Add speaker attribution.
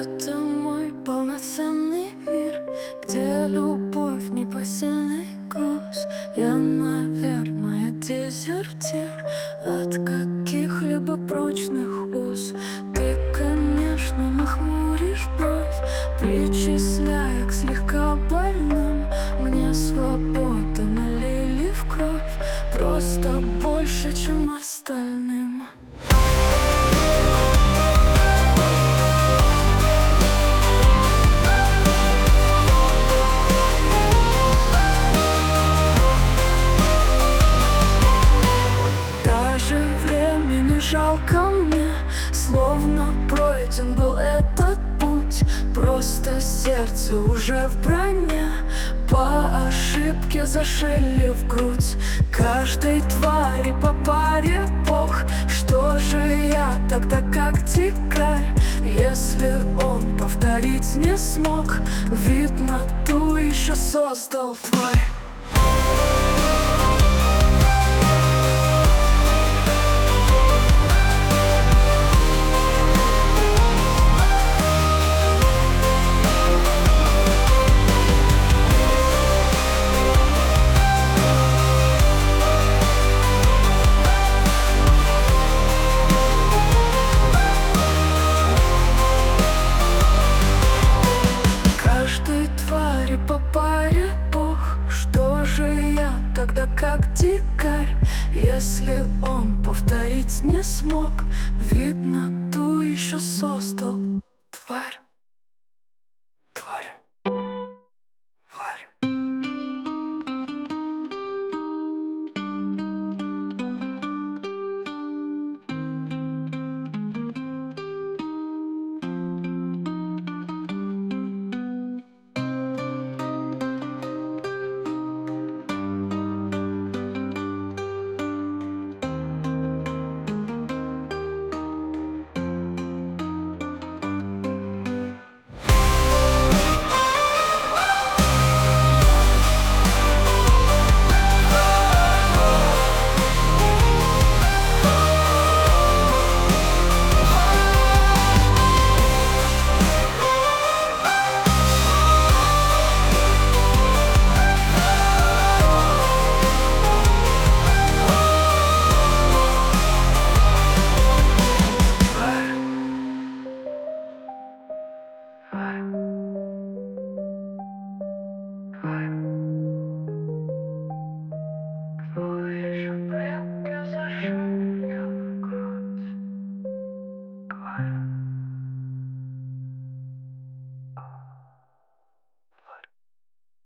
Speaker 1: Это мой полноценный мир, где любовь непосильный груз. Я, наверное, дезертир от каких-либо прочных уз. Ты, конечно, нахмуришь бровь, причисляя к слегка больным. Мне свободу налили в кровь, просто больше, чем остальным. Времени жалко мне, словно пройден был этот путь. Просто сердце уже в броне, по ошибке зашили в грудь. Каждой твари по паре бог. Что же я тогда как дикарь, если он повторить не смог? Видно, ту еще создал тварь.